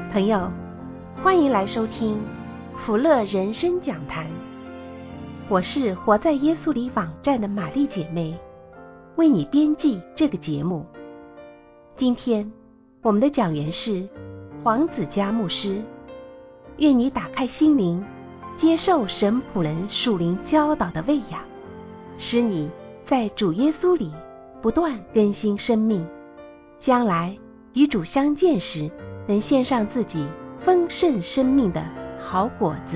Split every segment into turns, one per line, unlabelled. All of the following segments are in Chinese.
朋友，欢迎来收听福乐人生讲坛。我是活在耶稣里网站的玛丽姐妹，为你编辑这个节目。今天我们的讲员是黄子佳牧师，愿你打开心灵，接受神仆人属灵教导的喂养，使你在主耶稣里不断更新生命，将来与主相见时，能献上自己丰盛生命的好果子。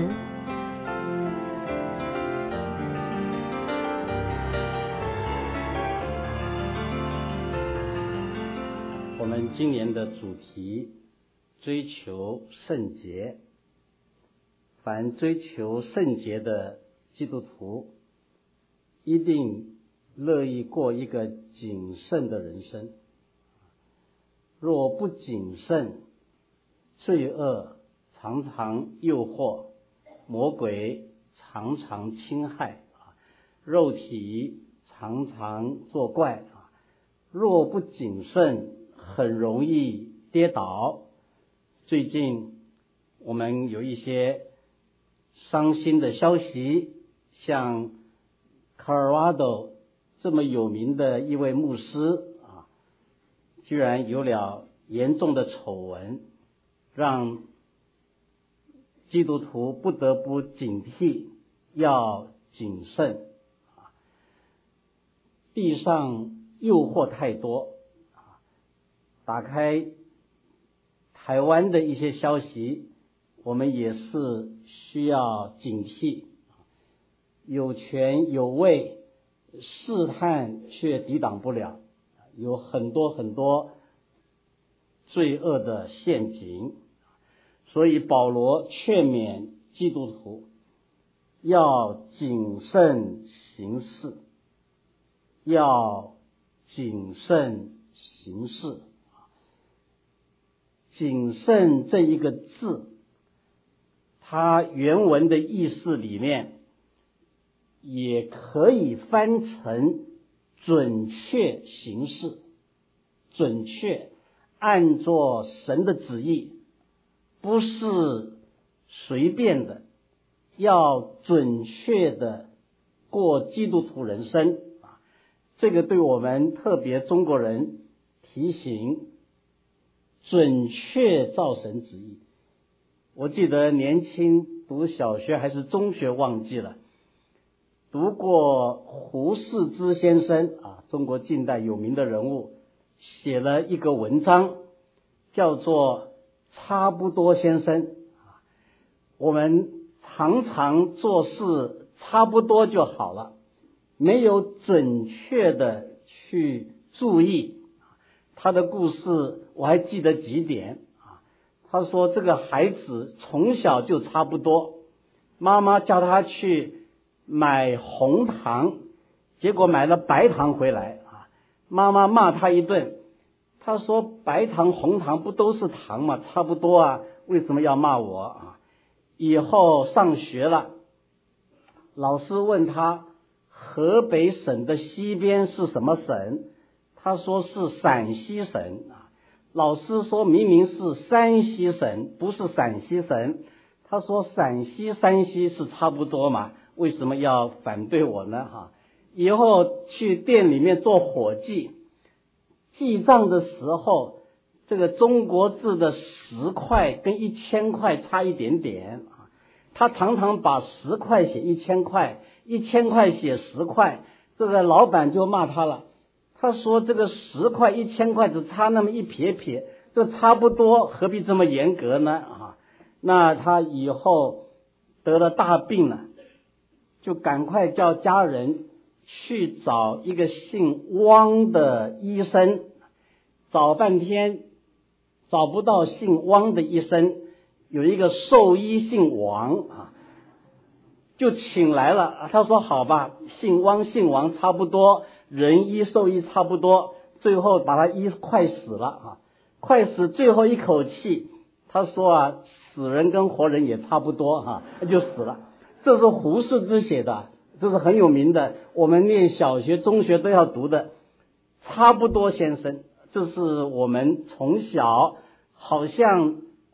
我们今年的主题追求圣洁，凡追求圣洁的基督徒一定乐意过一个谨慎的人生。若不谨慎，罪恶常常诱惑，魔鬼常常侵害，肉体常常作怪，若不谨慎，很容易跌倒。最近我们有一些伤心的消息，像 Colorado 这么有名的一位牧师居然有了严重的丑闻，让基督徒不得不警惕，要谨慎。地上诱惑太多，打开台湾的一些消息，我们也是需要警惕。有权有位，试探却抵挡不了，有很多罪恶的陷阱。所以保罗劝勉基督徒要谨慎行事，要谨慎行事。谨慎这一个字，它原文的意思里面也可以翻成准确行事，准确按照神的旨意，不是随便的，要准确的过基督徒人生。这个对我们特别中国人提醒，准确照神旨意。我记得年轻读小学还是中学忘记了，读过胡适之先生中国近代有名的人物，写了一个文章叫做差不多先生。我们常常做事差不多就好了，没有准确的去注意。他的故事我还记得几点。他说这个孩子从小就差不多，妈妈叫他去买红糖，结果买了白糖回来，妈妈骂他一顿。他说白糖红糖不都是糖吗？差不多啊，为什么要骂我？以后上学了，老师问他河北省的西边是什么省，他说是陕西省。老师说明明是山西省，不是陕西省。他说陕西山西是差不多嘛，为什么要反对我呢？以后去店里面做伙计，记账的时候，这个中国字的10块跟1000块差一点点，他常常把10块写1000块，1000块写10块，这个老板就骂他了。他说这个10块1000块只差那么一撇撇，这差不多，何必这么严格呢？那他以后得了大病了，就赶快叫家人去找一个姓汪的医生，找半天找不到姓汪的医生，有一个兽医姓王就请来了。他说好吧，姓汪姓王差不多，人医兽医差不多，最后把他医快死了快死最后一口气，他说死人跟活人也差不多就死了。这是胡适之写的，这是很有名的，我们念小学中学都要读的差不多先生。这是我们从小好像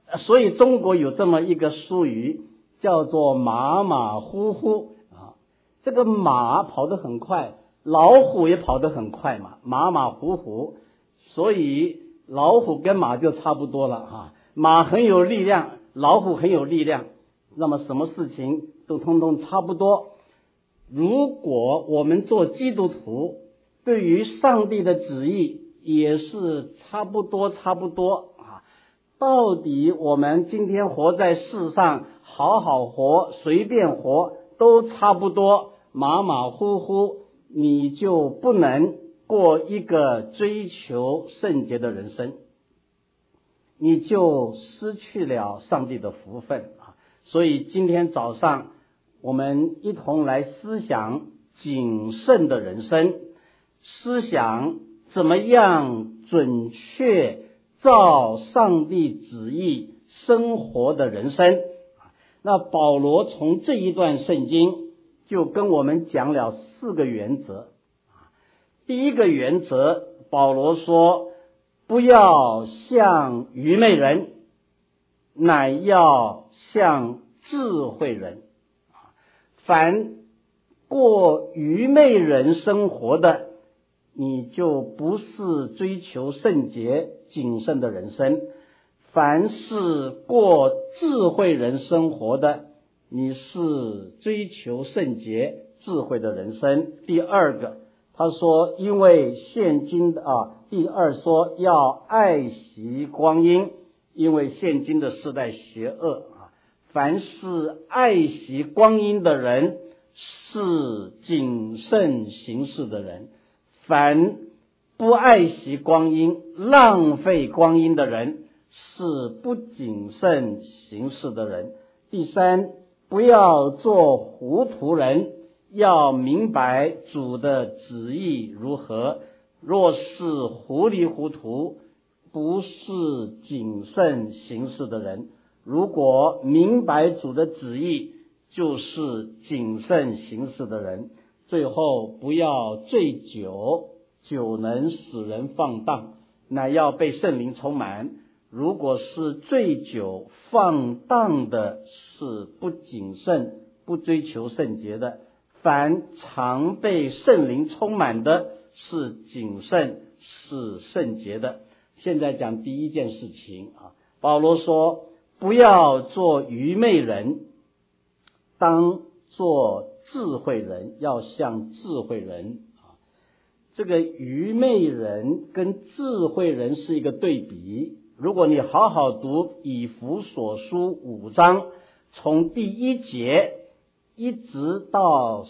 所以中国有这么一个俗语叫做马马虎虎啊。这个马跑得很快，老虎也跑得很快嘛，马马虎虎，所以老虎跟马就差不多了啊。马很有力量，老虎很有力量，那么什么事情都通通差不多。如果我们做基督徒，对于上帝的旨意也是差不多啊。到底我们今天活在世上，好好活，随便活，都差不多，马马虎虎，你就不能过一个追求圣洁的人生，你就失去了上帝的福分啊。所以今天早上我们一同来思想谨慎的人生，思想怎么样准确照上帝旨意生活的人生。那保罗从这一段圣经就跟我们讲了4个原则。第一个原则，保罗说，不要像愚昧人，乃要像智慧人。凡过愚昧人生活的，你就不是追求圣洁谨慎的人生；凡是过智慧人生活的，你是追求圣洁智慧的人生。第二个，他说，因为现今的第二说要爱惜光阴，因为现今的世代邪恶啊。凡是爱惜光阴的人，是谨慎行事的人；凡不爱惜光阴、浪费光阴的人，是不谨慎行事的人。第三，不要做糊涂人，要明白主的旨意如何。若是糊里糊涂，不是谨慎行事的人；如果明白主的旨意，就是谨慎行事的人。最后，不要醉酒，酒能使人放荡，乃要被圣灵充满。如果是醉酒放荡的，是不谨慎、不追求圣洁的；凡常被圣灵充满的，是谨慎、是圣洁的。现在讲第一件事情啊，保罗说，不要做愚昧人，当做智慧人，要像智慧人啊。这个愚昧人跟智慧人是一个对比。如果你好好读以弗所书5章，从第1节一直到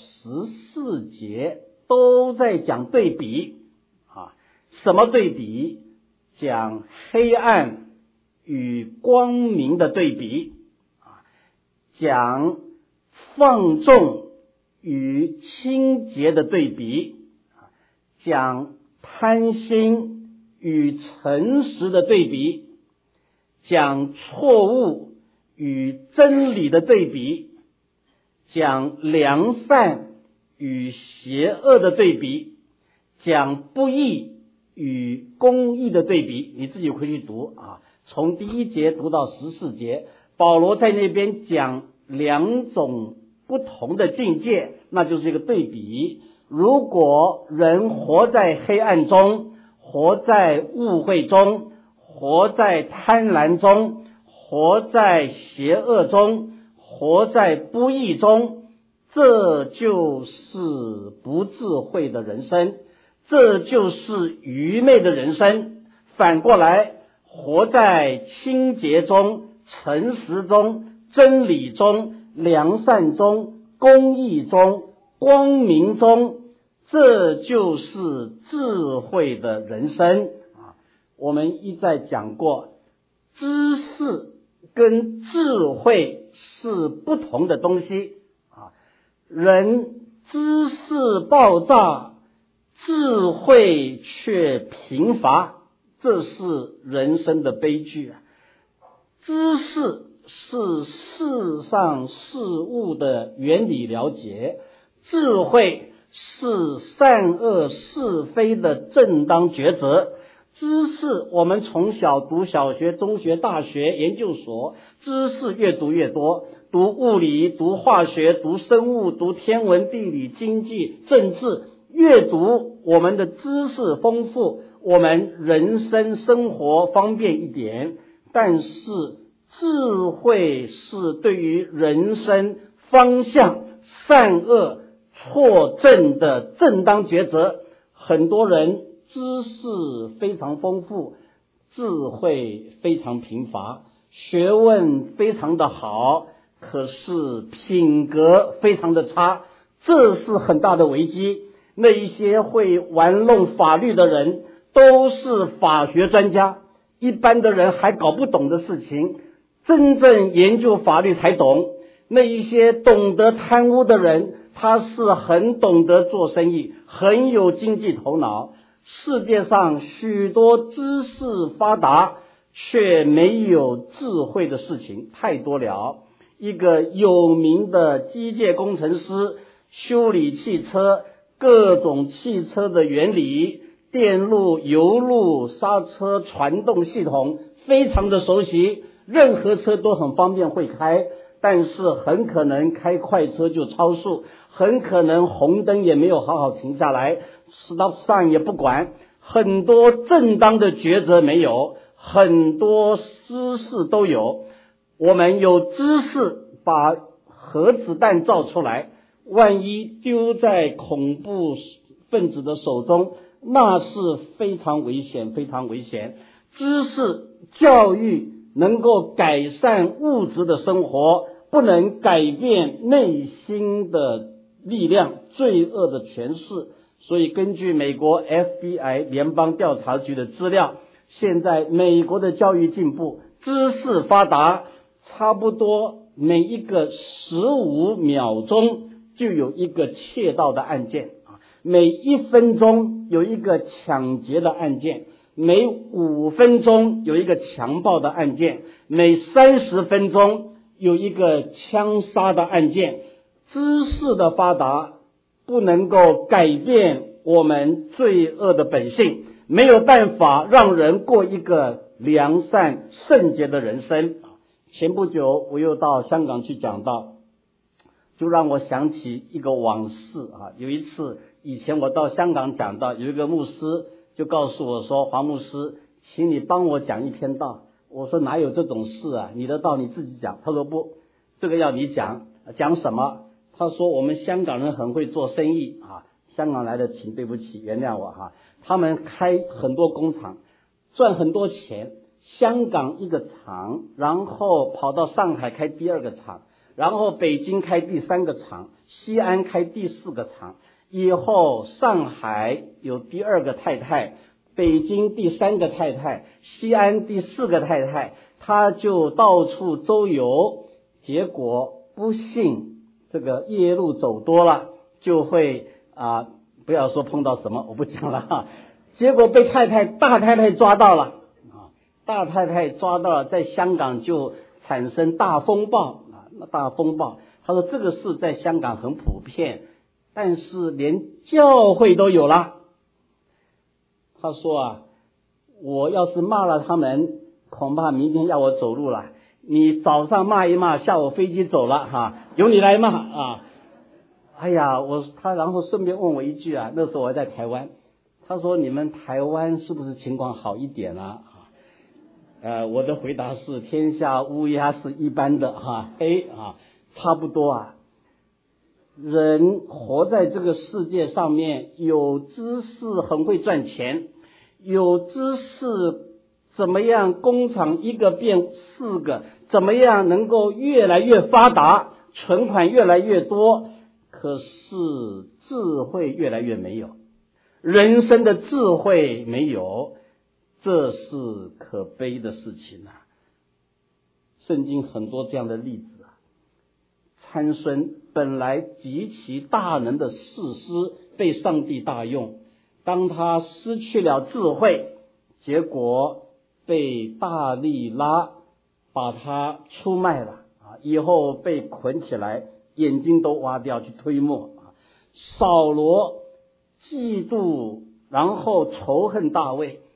14节都在讲对比啊。什么对比？讲黑暗与光明的对比啊，讲放纵与清洁的对比，讲贪心与诚实的对比，讲错误与真理的对比，讲良善与邪恶的对比，讲不义与公义的对比。你自己回去读啊，从第1节读到14节，保罗在那边讲2种不同的境界，那就是一个对比。如果人活在黑暗中，活在误会中，活在贪婪中，活在邪恶中，活在不义中，这就是不智慧的人生，这就是愚昧的人生。反过来，活在清洁中、诚实中、真理中、良善中、公义中、光明中，这就是智慧的人生啊。我们一再讲过，知识跟智慧是不同的东西啊。人知识爆炸，智慧却贫乏，这是人生的悲剧啊。知识是世上事物的原理了解，智慧是善恶是非的正当抉择， 知识我们从小读小学、中学、大学、研究所，知识越读越多，读物理、读化学、读生物、读天文、地理、经济、政治，越读我们的知识丰富，我们人生生活方便一点，但是智慧是对于人生方向善恶错正的正当抉择。很多人知识非常丰富，智慧非常贫乏，学问非常的好，可是品格非常的差，这是很大的危机。那一些会玩弄法律的人都是法学专家，一般的人还搞不懂的事情，真正研究法律才懂。那一些懂得贪污的人，他是很懂得做生意，很有经济头脑。世界上许多知识发达却没有智慧的事情太多了。一个有名的机械工程师，修理汽车，各种汽车的原理，电路、油路、刹车、传动系统非常的熟悉，任何车都很方便会开，但是很可能开快车就超速，很可能红灯也没有好好停下来，stop sign 也不管，很多正当的抉择没有，很多知识都有。我们有知识把核子弹造出来，万一丢在恐怖分子的手中，那是非常危险，非常危险。知识教育能够改善物质的生活，不能改变内心的力量，罪恶的权势。所以根据美国 FBI 联邦调查局的资料，现在美国的教育进步，知识发达，差不多每一个15秒钟就有一个窃盗的案件，每1分钟有一个抢劫的案件，每5分钟有一个强暴的案件，每30分钟有一个枪杀的案件。知识的发达不能够改变我们罪恶的本性，没有办法让人过一个良善圣洁的人生。前不久我又到香港去讲道，就让我想起一个往事有一次以前我到香港讲道，有一个牧师就告诉我说，黄牧师，请你帮我讲一篇道。我说哪有这种事啊，你的道你自己讲。他说不，这个要你讲。讲什么？他说我们香港人很会做生意香港来的请对不起原谅我他们开很多工厂，赚很多钱，香港一个厂，然后跑到上海开第2个厂，然后北京开第3个厂，西安开第4个厂，以后上海有第2个太太，北京第3个太太，西安第4个太太，他就到处周游，结果不幸这个夜路走多了，就会不要说碰到什么我不讲了结果被大太太抓到了大太太抓到了，在香港就产生大风暴大风暴。他说这个事在香港很普遍，但是连教会都有了。他说我要是骂了他们，恐怕明天要我走路了，你早上骂一骂，下午飞机走了由你来骂哎呀，他然后顺便问我一句那时候我在台湾，他说你们台湾是不是情况好一点我的回答是天下乌鸦是一般的黑差不多人活在这个世界上面，有知识很会赚钱，有知识怎么样工厂1个变4个，怎么样能够越来越发达，存款越来越多，可是智慧越来越没有，人生的智慧没有，这是可悲的事情圣经很多这样的例子参孙本来极其大能的士师，被上帝大用，当他失去了智慧，结果被大利拉把他出卖了以后被捆起来，眼睛都挖掉去推磨扫罗嫉妒然后仇恨大卫，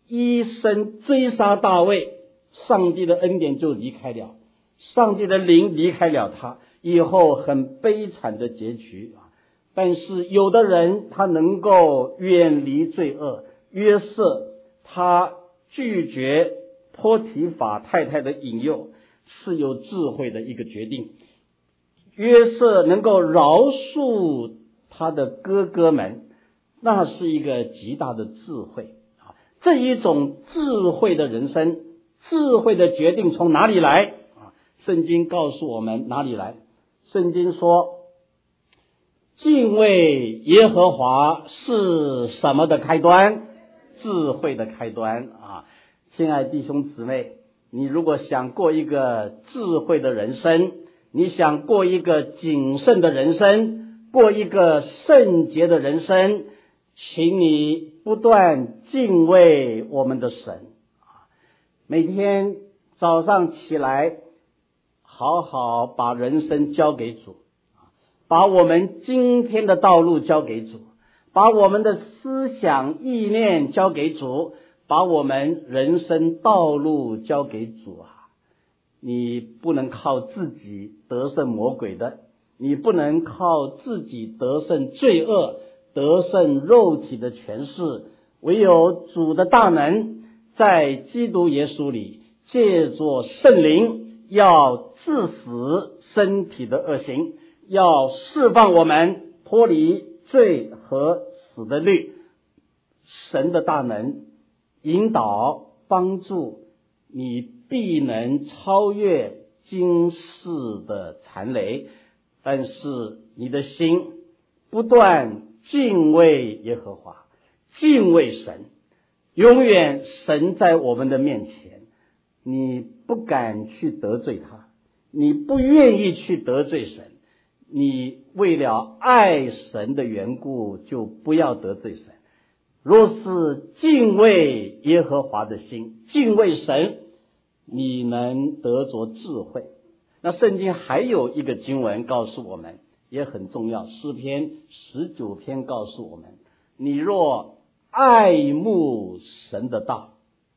一生追杀大卫，上帝的恩典就离开了，上帝的灵离开了他，以后很悲惨的结局。但是有的人他能够远离罪恶，约瑟他拒绝波提法太太的引诱，是有智慧的一个决定。约瑟能够饶恕他的哥哥们，那是一个极大的智慧。这一种智慧的人生，智慧的决定从哪里来？圣经告诉我们哪里来。圣经说，敬畏耶和华是什么的开端？智慧的开端啊！亲爱的弟兄姊妹，你如果想过一个智慧的人生，你想过一个谨慎的人生，过一个圣洁的人生，请你不断敬畏我们的神。每天早上起来，好好把人生交给主，把我们今天的道路交给主，把我们的思想意念交给主，把我们人生道路交给主啊！你不能靠自己得胜魔鬼的，你不能靠自己得胜罪恶，得胜肉体的权势，唯有主的大能在基督耶稣里，借着圣灵要治死身体的恶行，要释放我们脱离罪和死的律。神的大能引导帮助你，必能超越今世的残累，但是你的心不断敬畏耶和华，敬畏神，永远神在我们的面前，你不敢去得罪他，你不愿意去得罪神，你为了爱神的缘故，就不要得罪神。若是敬畏耶和华的心，敬畏神，你能得着智慧。那圣经还有一个经文告诉我们，也很重要，诗篇19篇告诉我们，你若爱慕神的道，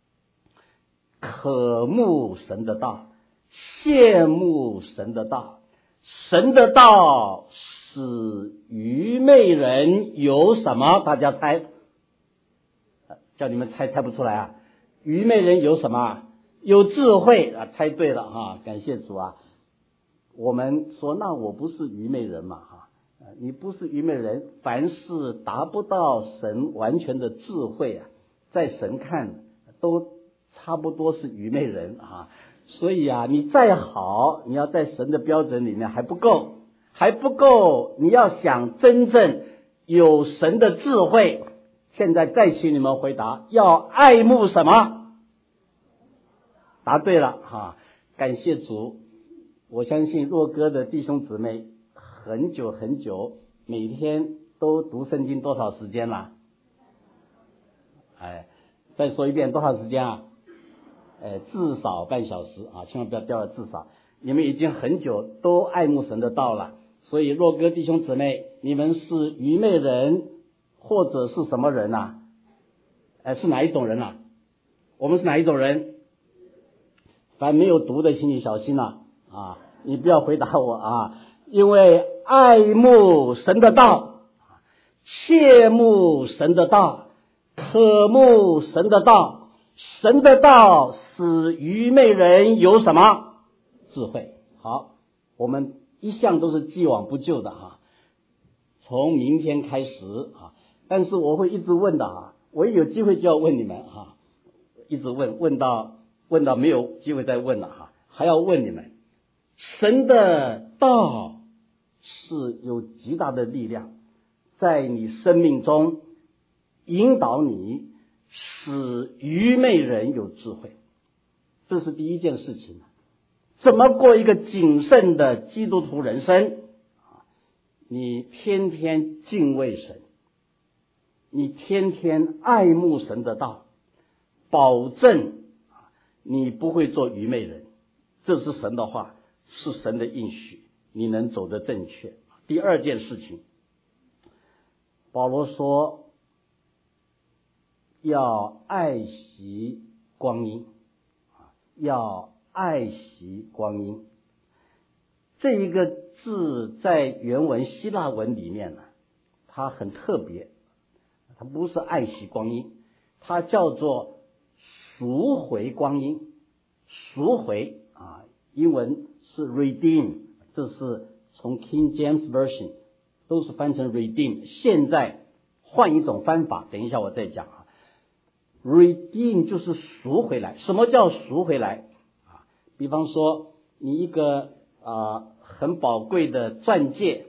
渴慕神的道，羡慕神的道，神的道使愚昧人有什么？大家猜，叫你们猜不出来啊！愚昧人有什么？有智慧啊！猜对了哈，感谢主啊！我们说，那我不是愚昧人嘛哈？你不是愚昧人，凡是达不到神完全的智慧啊，在神看都差不多是愚昧人啊。所以啊，你再好，你要在神的标准里面还不够，还不够。你要想真正有神的智慧，现在再请你们回答，要爱慕什么？答对了哈，感谢主。我相信若歌的弟兄姊妹很久很久，每天都读圣经多少时间了？再说一遍，多少时间啊？至少半小时啊，千万不要掉了至少。你们已经很久都爱慕神的道了，所以若歌弟兄姊妹，你们是愚昧人或者是什么人啊？是哪一种人啊？我们是哪一种人？凡没有读的，请你小心了啊！你不要回答我啊，因为爱慕神的道，切慕神的道，渴慕神的道，神的道使愚昧人有什么？智慧。好，我们一向都是既往不咎的哈，从明天开始啊，但是我会一直问的啊，我一有机会就要问你们哈，一直问到没有机会再问了哈，还要问你们，神的道是有极大的力量，在你生命中引导你，使愚昧人有智慧，这是第一件事情。怎么过一个谨慎的基督徒人生？你天天敬畏神，你天天爱慕神的道，保证你不会做愚昧人，这是神的话，是神的应许，你能走得正确。第二件事情，保罗说， 要爱惜光阴，要爱惜光阴。这一个字在原文希腊文里面呢，它很特别，它不是爱惜光阴，它叫做赎回光阴。赎回啊，英文是 redeem， 这是从 King James Version 都是翻成 redeem， 现在换一种翻法，等一下我再讲啊。redeem 就是赎回来。什么叫赎回来啊？比方说你一个很宝贵的钻戒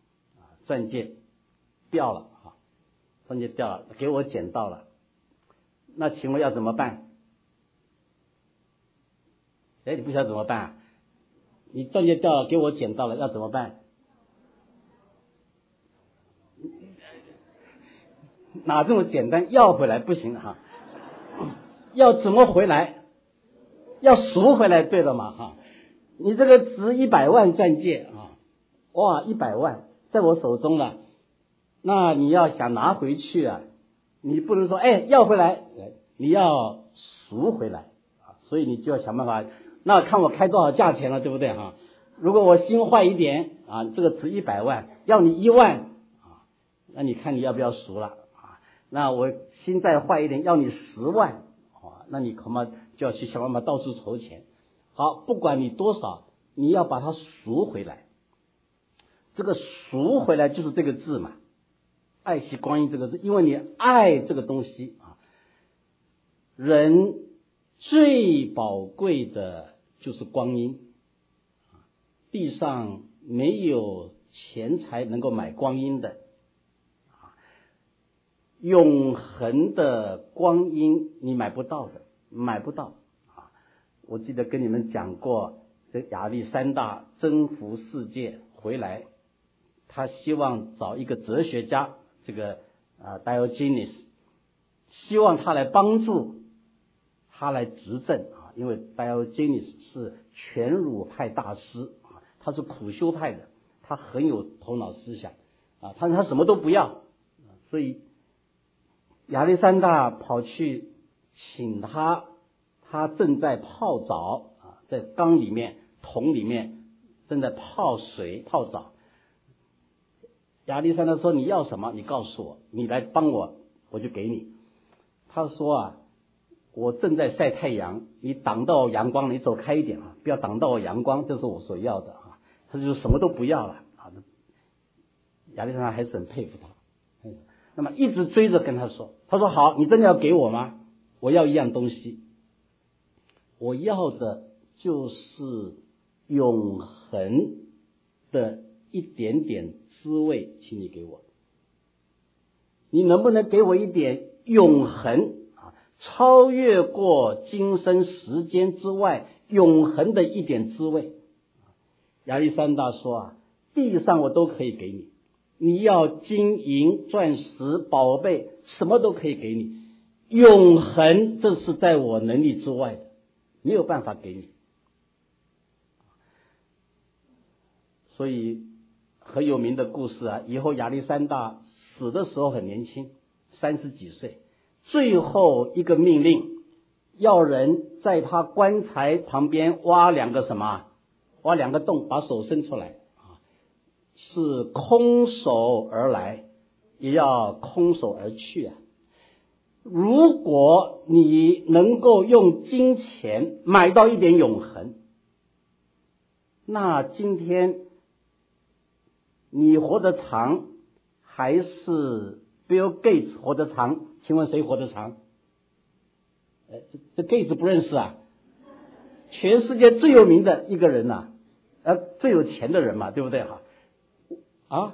掉了啊，钻戒掉了，给我捡到了，那请问要怎么办？你不晓得怎么办啊？你钻戒掉了，给我捡到了，要怎么办？哪这么简单？要回来不行哈，要怎么回来？要赎回来，对了嘛哈？你这个值100万钻戒啊，哇，100万在我手中了，那你要想拿回去啊，你不能说要回来，你要赎回来啊，所以你就要想办法。那看我开多少价钱了，对不对哈？如果我心坏一点啊，这个值100万，要你1万啊，那你看你要不要赎了啊？那我心再坏一点，要你10万啊，那你恐怕就要去想办法到处筹钱。好，不管你多少，你要把它赎回来。这个赎回来就是这个字嘛，爱惜光阴这个字，因为你爱这个东西啊。人最宝贵的就是光阴，地上没有钱财能够买光阴的，永恒的光阴你买不到的，买不到啊！我记得跟你们讲过，这亚历山大征服世界回来，他希望找一个哲学家，这个Diogenes， 希望他来帮助他来执政啊，因为 Diogenes 是全儒派大师啊，他是苦修派的，他很有头脑思想啊，他什么都不要，所以亚历山大跑去请他，他正在泡澡啊，在缸里面桶里面正在泡水泡澡。亚历山大说：“你要什么？你告诉我，你来帮我，我就给你。”他说啊，我正在晒太阳，你挡到我阳光，你走开一点啊，不要挡到我阳光，这是我所要的啊。他就什么都不要了啊。亚历山大还是很佩服他，那么一直追着跟他说，他说好，你真的要给我吗？我要一样东西，我要的就是永恒的一点点滋味，请你给我。你能不能给我一点永恒啊，超越过今生时间之外永恒的一点滋味？亚历山大说啊，地上我都可以给你，你要金银钻石宝贝什么都可以给你，永恒这是在我能力之外的，没有办法给你。所以很有名的故事啊，以后亚历山大死的时候很年轻，30几岁，最后一个命令要人在他棺材旁边挖2个洞，把手伸出来啊，是空手而来也要空手而去啊。如果你能够用金钱买到一点永恒，那今天你活得长还是 Bill Gates 活得长？请问谁活得长？这 Gates 不认识啊？全世界最有名的一个人呐，最有钱的人嘛，对不对哈？啊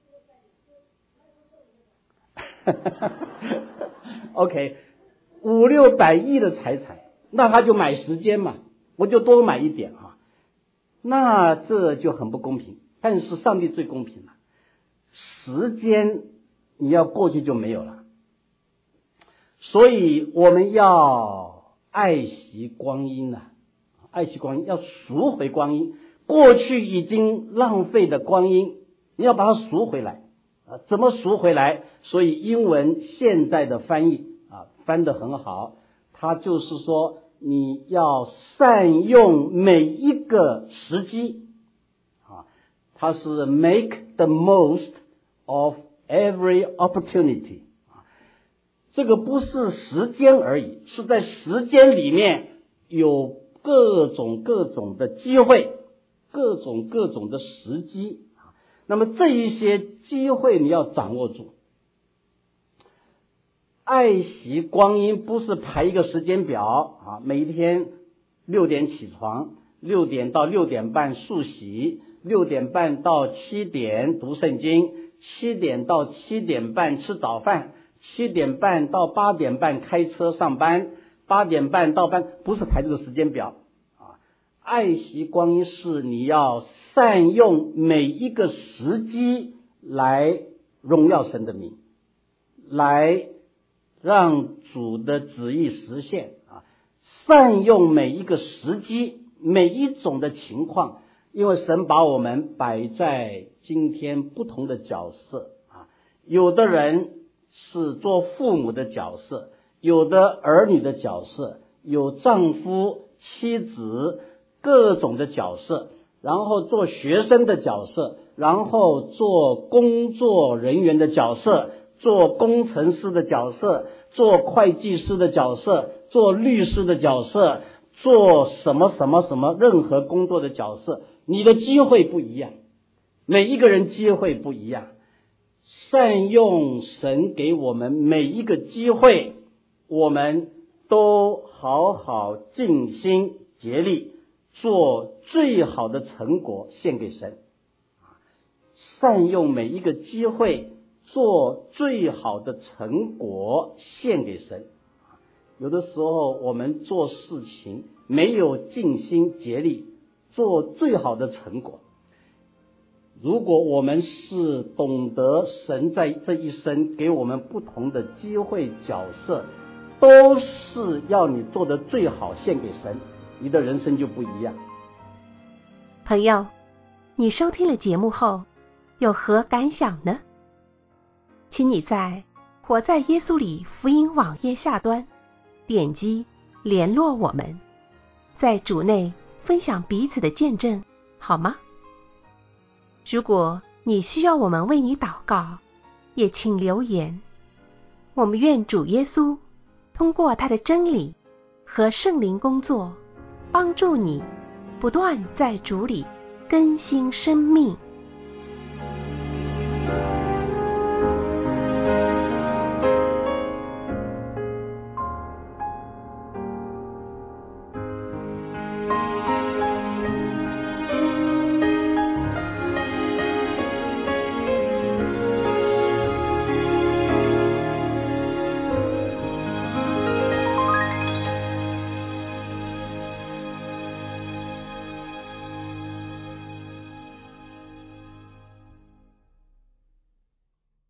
？OK， 500-600亿的财产，那他就买时间嘛，我就多买一点啊，那这就很不公平。但是上帝最公平了，时间你要过去就没有了，所以我们要爱惜光阴啊，爱惜光阴，要赎回光阴，过去已经浪费的光阴，你要把它赎回来啊，怎么赎回来？所以英文现在的翻译啊， 翻得很好，它就是说你要善用每一个时机它是 make the most of every opportunity。 这个不是时间而已，是在时间里面有各种的机会，各种的时机。那么这一些机会你要掌握住。爱惜光阴不是排一个时间表每一天6点起床，6点到6点半漱洗，6点半到7点读圣经，7点到7点半吃早饭，7点半到8点半开车上班，8点半到班，不是排这个时间表爱惜光阴是你要善用每一个时机来荣耀神的名，来让主的旨意实现善用每一个时机，每一种的情况，因为神把我们摆在今天不同的角色有的人是做父母的角色，有的儿女的角色，有丈夫妻子各种的角色，然后做学生的角色，然后做工作人员的角色，做工程师的角色，做会计师的角色，做律师的角色，做什么任何工作的角色，你的机会不一样，每一个人机会不一样。善用神给我们每一个机会，我们都好好尽心竭力做最好的成果献给神。善用每一个机会做最好的成果献给神。有的时候我们做事情没有尽心竭力做最好的成果，如果我们是懂得神在这一生给我们不同的机会角色，都是要你做的最好献给神，你的人生就不一样。
朋友，你收听了节目后有何感想呢？请你在活在耶稣里福音网页下端点击联络我们，在主内分享彼此的见证，好吗？如果你需要我们为你祷告，也请留言。我们愿主耶稣通过他的真理和圣灵工作，帮助你不断在主里更新生命。